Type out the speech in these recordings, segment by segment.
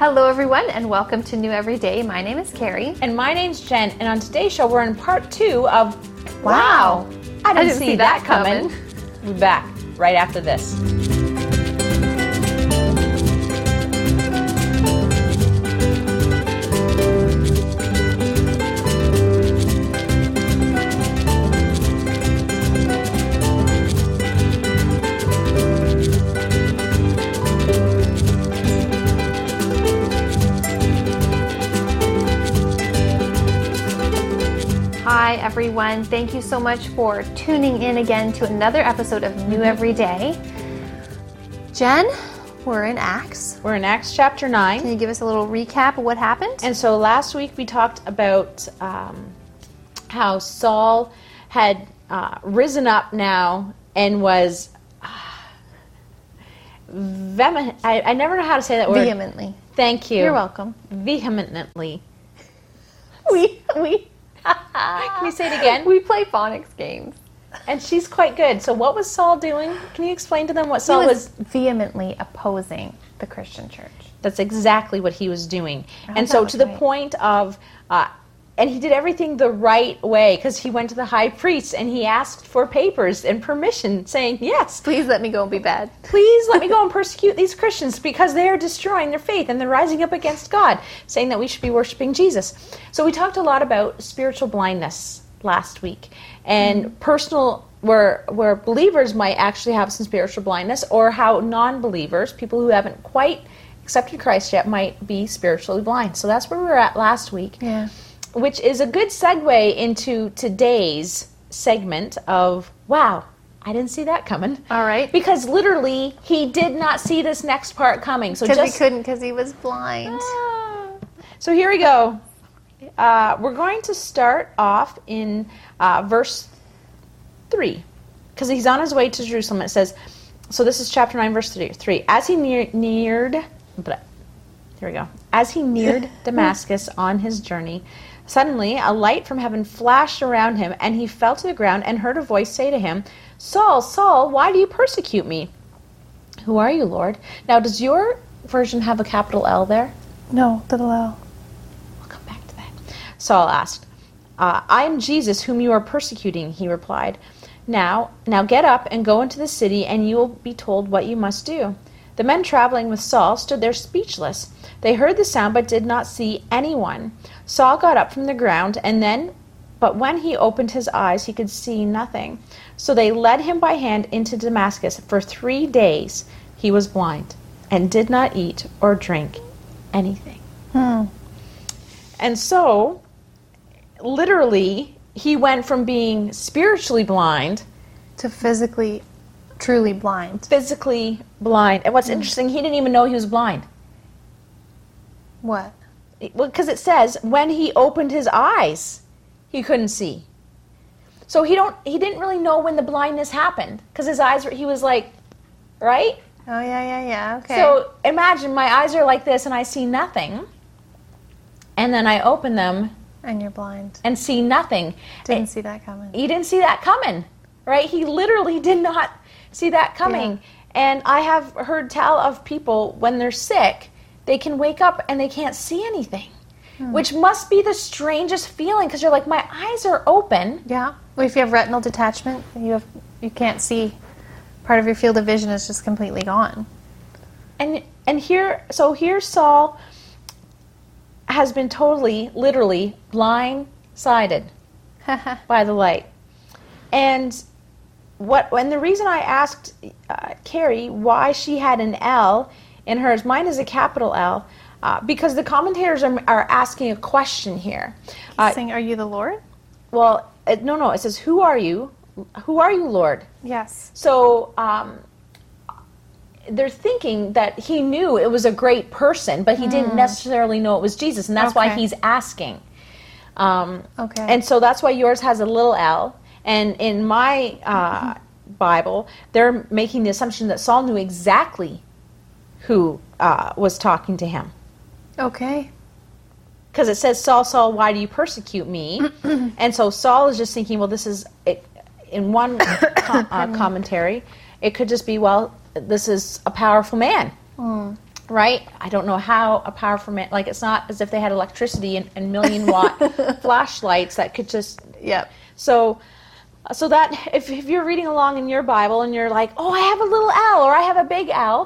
Hello everyone and welcome to New Every Day. My name is Carrie. And my name's Jen, and on today's show we're in part 2 of Wow! I didn't see that coming. We'll be back right after this. Hi everyone. Thank you so much for tuning in again to another episode of New Every Day. Jen, we're in Acts. We're in Acts chapter 9. Can you give us a little recap of what happened? And so last week we talked about how Saul had risen up now and was I never know how to say that word. Vehemently. Thank you. You're welcome. Vehemently. We Can you say it again? We play phonics games. And she's quite good. So what was Saul doing? Can you explain to them what Saul He was vehemently opposing the Christian church. That's exactly what he was doing. I And hope so that was to the right. point of, and he did everything the right way, because he went to the high priest and he asked for papers and permission, saying, yes, Please let me go and be bad. please let me go and persecute these Christians because they are destroying their faith and they're rising up against God, saying that we should be worshiping Jesus. So we talked a lot about spiritual blindness last week, and personal, where believers might actually have some spiritual blindness, or how non-believers, people who haven't quite accepted Christ yet, might be spiritually blind. So that's where we were at last week. Yeah. Which is a good segue into today's segment of, wow, I didn't see that coming. All right. Because literally, he did not see this next part coming. So Because he couldn't, because he was blind. So here we go. We're going to start off in verse 3. Because he's on his way to Jerusalem. It says, so this is chapter 9, verse 3. As he neared Damascus on his journey, suddenly a light from heaven flashed around him, and he fell to the ground and heard a voice say to him, Saul, Saul, why do you persecute me? Who are you, Lord? Now, does your version have a capital L there? No, little L. We'll come back to that. Saul asked, I am Jesus whom you are persecuting, he replied. Now get up and go into the city, and you will be told what you must do. The men traveling with Saul stood there speechless. They heard the sound but did not see anyone. Saul got up from the ground, but when he opened his eyes, he could see nothing. So they led him by hand into Damascus. For 3 days he was blind and did not eat or drink anything. And so, literally, he went from being spiritually blind To physically, truly blind. physically blind. And what's interesting, he didn't even know he was blind. What? Well, because it says when he opened his eyes, he couldn't see. So he didn't really know when the blindness happened, because his eyes he was like, right? Oh, yeah, okay. So imagine my eyes are like this and I see nothing, and then I open them And you're blind. and see nothing. Didn't see that coming. He didn't see that coming, right? He literally did not see that coming. And I have heard tell of people when they're sick, they can wake up and they can't see anything, which must be the strangest feeling, because you're like, my eyes are open. Yeah. Well, if you have retinal detachment, you can't see. Part of your field of vision is just completely gone. And here Saul has been totally, literally blindsided by the light. And the reason I asked Carrie why she had an L in hers, mine is a capital L, because the commentators are asking a question here. Saying, are you the Lord? Well, no, it says, who are you? Who are you, Lord? Yes. So they're thinking that he knew it was a great person, but he didn't necessarily know it was Jesus, and that's why Okay. he's asking. Okay. And so that's why yours has a little L. And in my Bible, they're making the assumption that Saul knew exactly who was talking to him. Okay. Because it says, Saul, Saul, why do you persecute me? And so Saul is just thinking, well, this is, in one commentary, it could just be, well, this is a powerful man. right? I don't know how a powerful man, like it's not as if they had electricity and million-watt flashlights that could just... Yep. So that if you're reading along in your Bible and you're like, oh, I have a little L or I have a big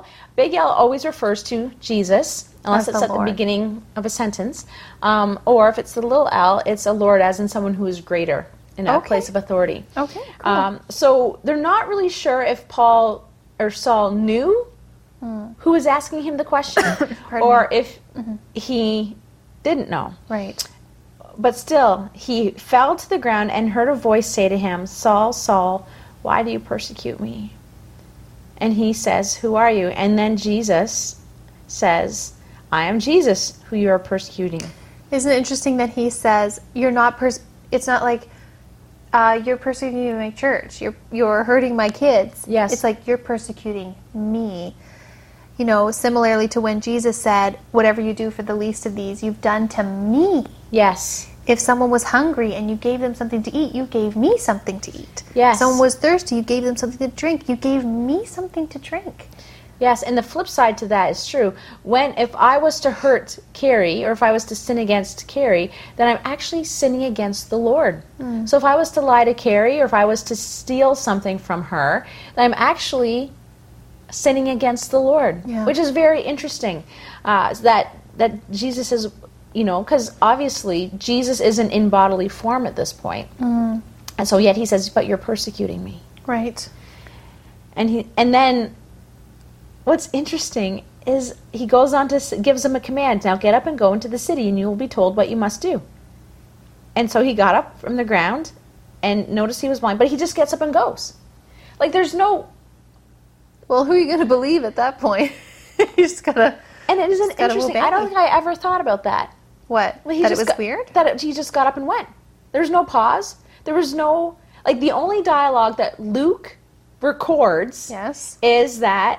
L always refers to Jesus, unless it's at the beginning of a sentence. Or if it's the little L, it's a Lord, as in someone who is greater in a place of authority. Okay, cool. So they're not really sure if Paul or Saul knew who was asking him the question, or if he didn't know. Right. But still, he fell to the ground and heard a voice say to him, Saul, Saul, why do you persecute me? And he says, who are you? And then Jesus says, I am Jesus, who you are persecuting. Isn't it interesting that he says, you're not, it's not like, you're persecuting my church, you're hurting my kids. Yes. It's like, you're persecuting me. You know, similarly to when Jesus said, whatever you do for the least of these, you've done to me. Yes. If someone was hungry and you gave them something to eat, you gave me something to eat. Yes. If someone was thirsty, you gave them something to drink. You gave me something to drink. Yes, and the flip side to that is true. If I was to hurt Carrie, or if I was to sin against Carrie, then I'm actually sinning against the Lord. So if I was to lie to Carrie, or if I was to steal something from her, then I'm actually sinning against the Lord, which is very interesting. That Jesus is, because obviously Jesus isn't in bodily form at this point. And so yet he says, but you're persecuting me. Right. And then what's interesting is he goes on to gives them a command. Now get up and go into the city and you will be told what you must do. And so he got up from the ground and noticed he was blind, but he just gets up and goes. Like there's no... Well, who are you going to believe at that point? You just gotta... And it isn't interesting. I don't think I ever thought about that. What? Well, that it was weird? That he just got up and went. There's no pause. There was no... Like, the only dialogue that Luke records is that,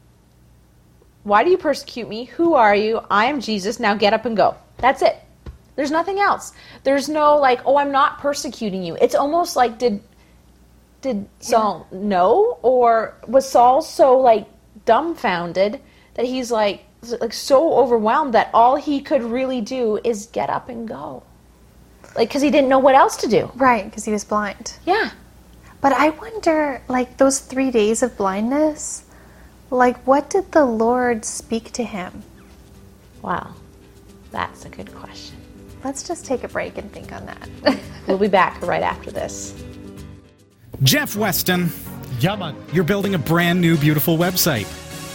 why do you persecute me? Who are you? I am Jesus. Now get up and go. That's it. There's nothing else. There's no, like, oh, I'm not persecuting you. It's almost like, did Saul know? Or was Saul so, like, dumbfounded that he's, like so overwhelmed that all he could really do is get up and go? Like, because he didn't know what else to do. Right, because he was blind. Yeah. But I wonder, like, those 3 days of blindness, like, what did the Lord speak to him? Wow. That's a good question. Let's just take a break and think on that. We'll be back right after this. Jeff Weston. Yeah, man. You're building a brand new, beautiful website.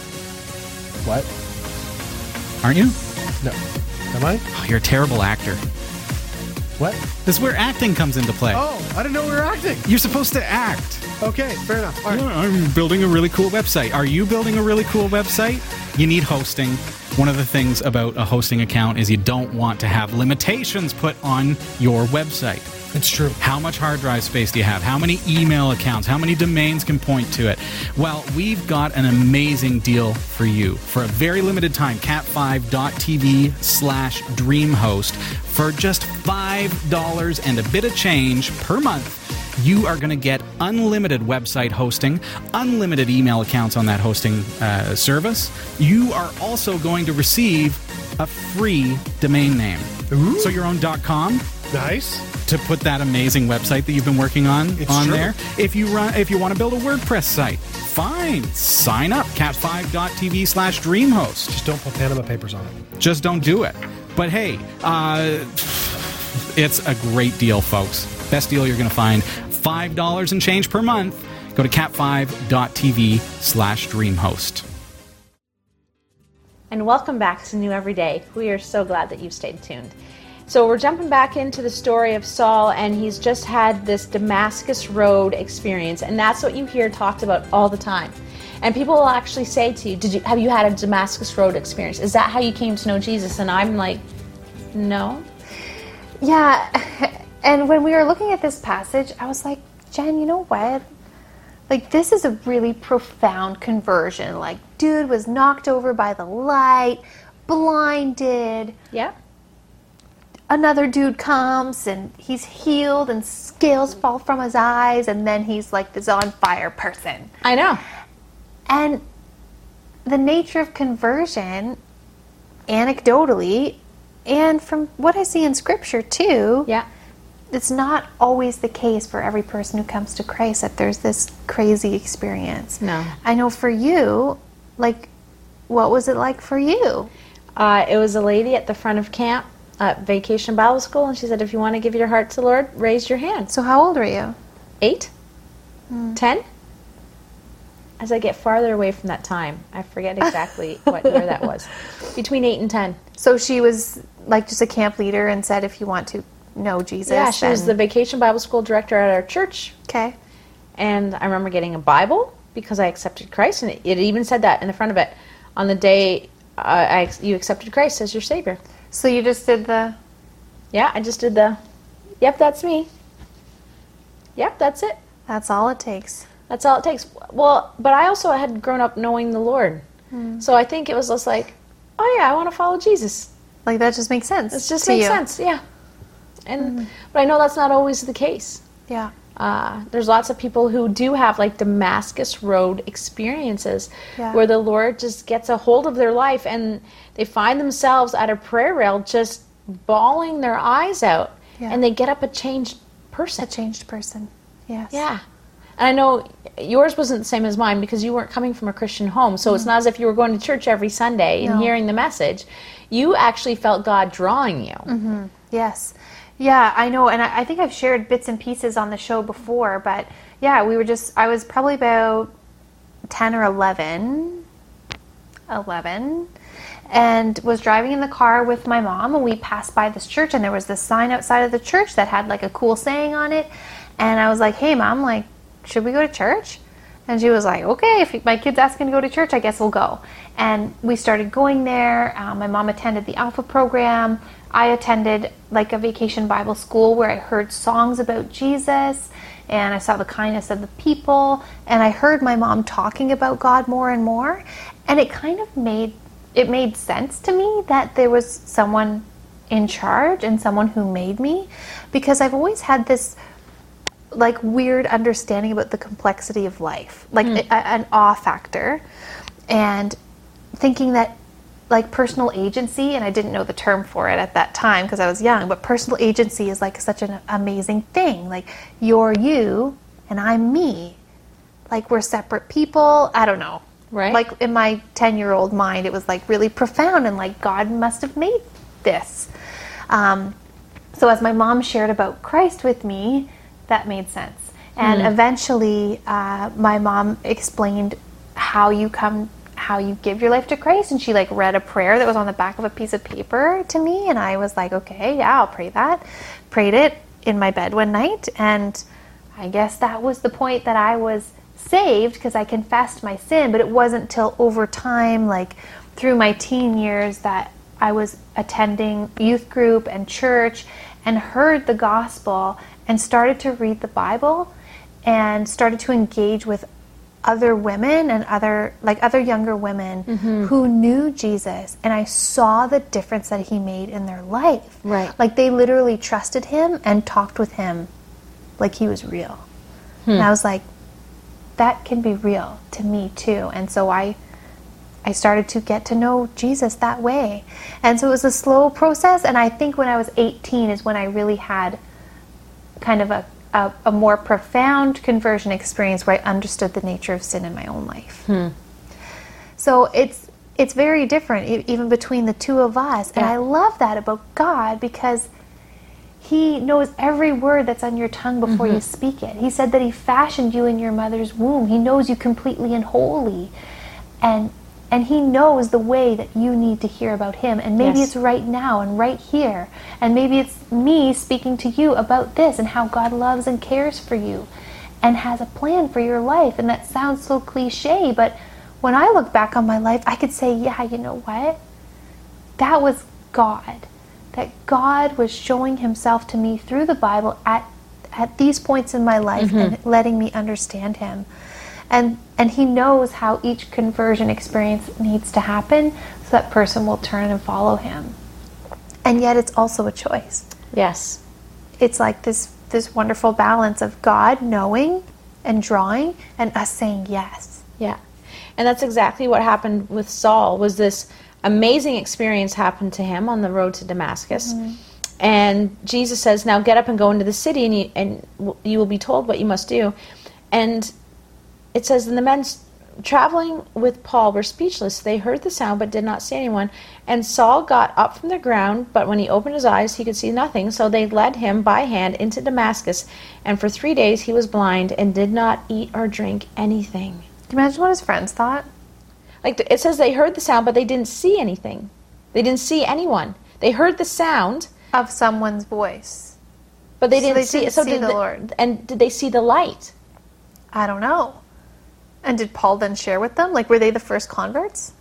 What? Aren't you? No. Am I? Oh, you're a terrible actor. What? This is where acting comes into play. Oh, I didn't know we were acting. You're supposed to act. Okay, fair enough. All right. Yeah, I'm building a really cool website. Are you building a really cool website? You need hosting. One of the things about a hosting account is you don't want to have limitations put on your website. It's true. How much hard drive space do you have? How many email accounts? How many domains can point to it? Well, we've got an amazing deal for you. For a very limited time, cat5.tv/dreamhost, for just $5 and a bit of change per month, you are going to get unlimited website hosting, unlimited email accounts on that hosting service. You are also going to receive a free domain name. Ooh. So your own .com. Nice. To put that amazing website that you've been working on true. there. If you want to build a WordPress site, fine. Sign up, cat5.tv/dreamhost. Just don't put Panama Papers on it. Just don't do it. But hey, it's a great deal, folks. Best deal you're going to find. $5 and change per month. Go to cat5.tv/dreamhost. And welcome back to New Every Day. We are so glad that you've stayed tuned. So we're jumping back into the story of Saul, and he's just had this Damascus Road experience, and that's what you hear talked about all the time. And people will actually say to you, have you had a Damascus Road experience? Is that how you came to know Jesus? And I'm like, no. Yeah, and when we were looking at this passage, I was like, Jen, you know what? Like, this is a really profound conversion. Like, dude was knocked over by the light, blinded. Yep. Another dude comes and he's healed and scales fall from his eyes, and then he's like this on fire person. I know. And the nature of conversion, anecdotally, and from what I see in Scripture too, Yeah. it's not always the case for every person who comes to Christ that there's this crazy experience. No. I know for you, like, what was it like for you? It was a lady at the front of camp at Vacation Bible School, and she said, if you want to give your heart to the Lord, raise your hand. So how old were you? 8? 10? As I get farther away from that time, I forget exactly what year that was. Between 8 and 10. So she was like just a camp leader and said, if you want to know Jesus. Yeah, she was the then- Vacation Bible School director at our church. Okay. And I remember getting a Bible because I accepted Christ, and it even said that in the front of it. On the day you accepted Christ as your Savior. So you just did the... Yeah, I just did yep, that's me. Yep, that's it. That's all it takes. That's all it takes. Well, but I also had grown up knowing the Lord. So I think it was just like, oh yeah, I want to follow Jesus. Like, that just makes sense. It just to makes you. sense, yeah. And but I know that's not always the case. Yeah. There's lots of people who do have like Damascus Road experiences Yeah. where the Lord just gets a hold of their life and they find themselves at a prayer rail just bawling their eyes out, Yeah. and they get up a changed person. A changed person. Yes. Yeah. And I know yours wasn't the same as mine because you weren't coming from a Christian home. So it's not as if you were going to church every Sunday and No. hearing the message. You actually felt God drawing you. Yes. Yeah, I know. And I think I've shared bits and pieces on the show before, but yeah, I was probably about 10 or 11, and was driving in the car with my mom, and we passed by this church, and there was this sign outside of the church that had like a cool saying on it. And I was like, hey Mom, like, should we go to church? And she was like, okay, if my kid's asking to go to church, I guess we'll go. And we started going there. My mom attended the Alpha program. I attended like a vacation Bible school where I heard songs about Jesus, and I saw the kindness of the people, and I heard my mom talking about God more and more. And it kind of made sense to me that there was someone in charge and someone who made me, because I've always had this like weird understanding about the complexity of life, like an awe factor, and thinking that like personal agency, and I didn't know the term for it at that time because I was young, but personal agency is like such an amazing thing. Like, you're you and I'm me. Like, we're separate people. I don't know. Right. Like, in my 10-year-old mind, it was like really profound, and like God must have made this. So as my mom shared about Christ with me, that made sense. And eventually, my mom explained how you give your life to Christ, and she like read a prayer that was on the back of a piece of paper to me, and I was like, okay, yeah, I'll pray that. Prayed it in my bed one night, and I guess that was the point that I was saved, because I confessed my sin. But it wasn't till over time, like through my teen years, that I was attending youth group and church and heard the gospel and started to read the Bible and started to engage with other women and other younger women who knew Jesus, and I saw the difference that he made in their life. Right. Like, they literally trusted him and talked with him like he was real. And I was like, that can be real to me too. And so I started to get to know Jesus that way. And so it was a slow process, and I think when I was 18 is when I really had kind of a more profound conversion experience where I understood the nature of sin in my own life. So it's very different, even between the two of us. And I love that about God, because he knows every word that's on your tongue before you speak it. He said that he fashioned you in your mother's womb. He knows you completely and wholly. And he knows the way that you need to hear about him. And maybe it's right now and right here. And maybe it's me speaking to you about this and how God loves and cares for you and has a plan for your life. And that sounds so cliche, but when I look back on my life, I could say, yeah, you know what? That was God. That God was showing himself to me through the Bible at these points in my life and letting me understand him. And he knows how each conversion experience needs to happen so that person will turn and follow him. And yet it's also a choice. Yes. It's like this wonderful balance of God knowing and drawing and us saying yes. Yeah. And that's exactly what happened with Saul, was this amazing experience happened to him on the road to Damascus. And Jesus says, now get up and go into the city, and you will be told what you must do. And it says, and the men traveling with Paul were speechless. They heard the sound but did not see anyone. And Saul got up from the ground, but when he opened his eyes, he could see nothing. So they led him by hand into Damascus. And for 3 days he was blind and did not eat or drink anything. Can you imagine what his friends thought? Like it says they heard the sound, but they didn't see anything. They didn't see anyone. They heard the sound Of someone's voice. but they So didn't they see didn't see the Lord. And did they see the light? I don't know. And did Paul then share with them? Like, were they the first converts?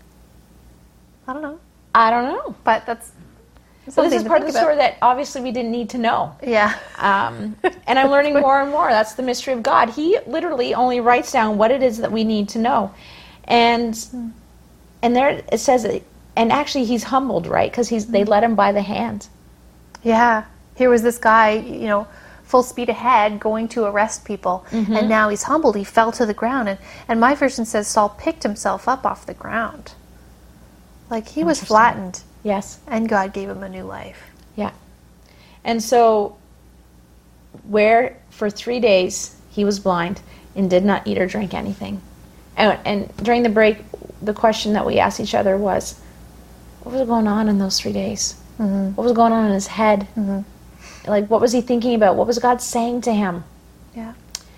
I don't know. I don't know. But that's So something this is to part of think the about. story that obviously we didn't need to know. Yeah. And I'm learning more and more. That's the mystery of God. He literally only writes down what it is that we need to know. And there it says, and actually he's humbled, right? Because they let him by the hand. Yeah. Here was this guy, full speed ahead, going to arrest people. And now he's humbled. He fell to the ground. And my version says Saul picked himself up off the ground. Like, he was Interesting. flattened. Yes. And God gave him a new life. Yeah. And so, where for 3 days he was blind and did not eat or drink anything. And during the break, the question that we asked each other was, what was going on in those 3 days? What was going on in his head? Like, what was he thinking about? What was God saying to him? Yeah.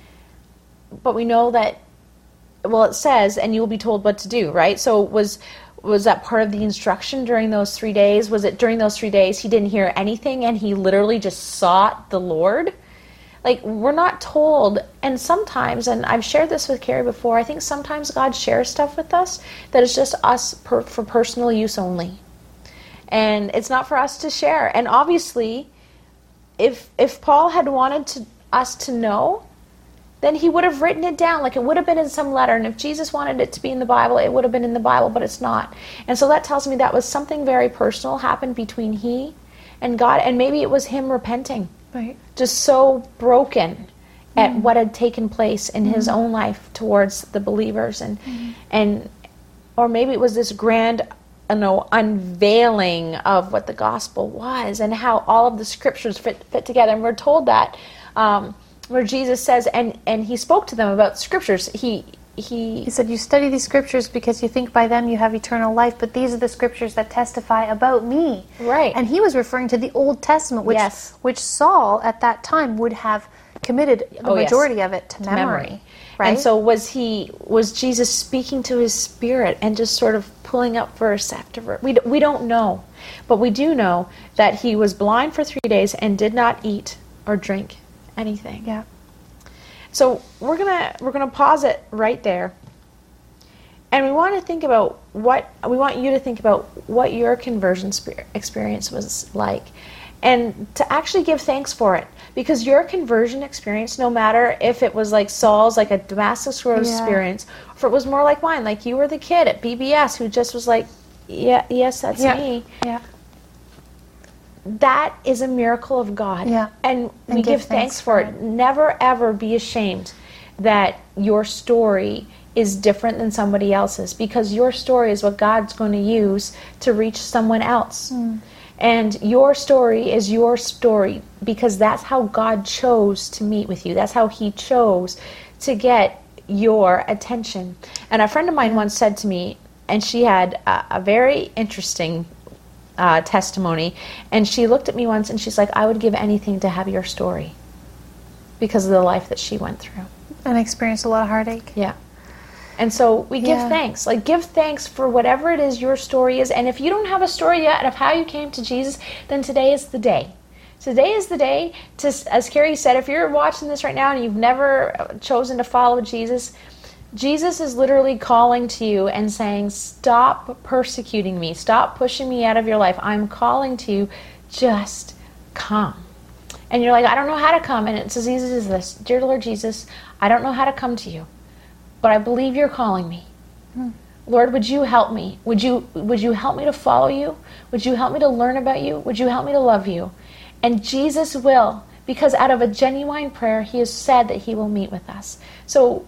But we know that, well, it says, and you will be told what to do, right? So was that part of the instruction during those 3 days? Was it during those 3 days he didn't hear anything and he literally just sought the Lord? Like, we're not told, and sometimes, and I've shared this with Carrie before, I think sometimes God shares stuff with us that is just us for personal use only. And it's not for us to share. And obviously, if Paul had wanted us to know, then he would have written it down. Like, it would have been in some letter. And if Jesus wanted it to be in the Bible, it would have been in the Bible, but it's not. And so that tells me that was something very personal happened between he and God. And maybe it was him repenting. Right. Just so broken at what had taken place in his own life towards the believers. And or maybe it was this grand unveiling of what the gospel was and how all of the scriptures fit together. And we're told that where Jesus says, and he spoke to them about scriptures. He said, you study these scriptures because you think by them you have eternal life, but these are the scriptures that testify about me. Right. And he was referring to the Old Testament, which Saul at that time would have committed the majority of it to memory. Right? And so was Jesus speaking to his spirit and just sort of pulling up verse after verse? We don't know. But we do know that he was blind for 3 days and did not eat or drink anything. Yeah. So we're gonna pause it right there, and we want you to think about what your conversion experience was like, and to actually give thanks for it, because your conversion experience, no matter if it was like Saul's, like a Damascus Road experience, or if it was more like mine, like you were the kid at BBS who just was like, yes, that's me. Yeah. That is a miracle of God. Yeah. And we give thanks for it. Never, ever be ashamed that your story is different than somebody else's, because your story is what God's going to use to reach someone else. And your story is your story because that's how God chose to meet with you. That's how he chose to get your attention. And a friend of mine once said to me, and she had a very interesting testimony, and she looked at me once and she's like, I would give anything to have your story, because of the life that she went through And experienced a lot of heartache. Yeah. And so we give thanks. Like, give thanks for whatever it is your story is. And if you don't have a story yet of how you came to Jesus, then today is the day. Today is the day to, as Carrie said, if you're watching this right now and you've never chosen to follow Jesus, Jesus is literally calling to you and saying, stop persecuting me. Stop pushing me out of your life. I'm calling to you. Just come. And you're like, I don't know how to come. And it's as easy as this. Dear Lord Jesus, I don't know how to come to you, but I believe you're calling me. Lord, would you help me? Would you help me to follow you? Would you help me to learn about you? Would you help me to love you? And Jesus will, because out of a genuine prayer, he has said that he will meet with us. So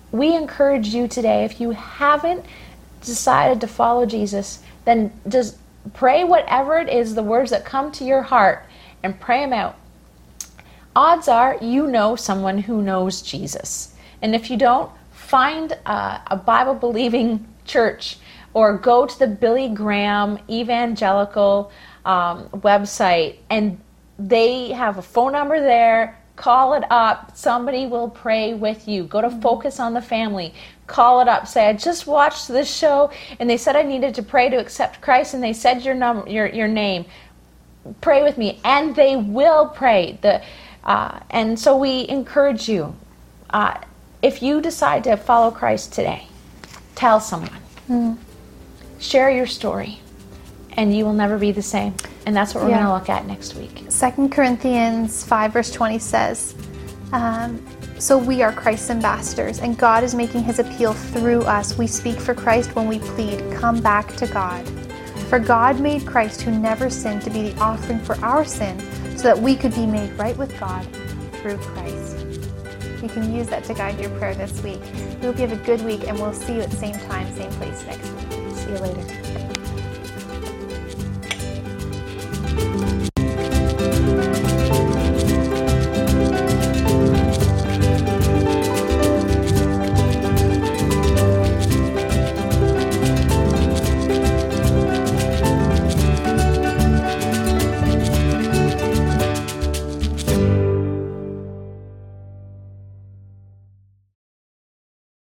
we encourage you today, if you haven't decided to follow Jesus, then just pray whatever it is, the words that come to your heart, and pray them out. Odds are you know someone who knows Jesus. And if you don't, find a Bible-believing church or go to the Billy Graham Evangelical website, and they have a phone number there. Call it up. Somebody will pray with you. Go to Focus on the Family. Call it up. Say, I just watched this show, and they said I needed to pray to accept Christ, and they said your name. Pray with me, and they will pray. And so we encourage you. If you decide to follow Christ today, tell someone. Share your story, and you will never be the same. And that's what we're going to look at next week. 2 Corinthians 5 verse 20 says, so we are Christ's ambassadors, and God is making his appeal through us. We speak for Christ when we plead, come back to God. For God made Christ, who never sinned, to be the offering for our sin, so that we could be made right with God through Christ. You can use that to guide your prayer this week. We hope you have a good week, and we'll see you at the same time, same place next week. See you later.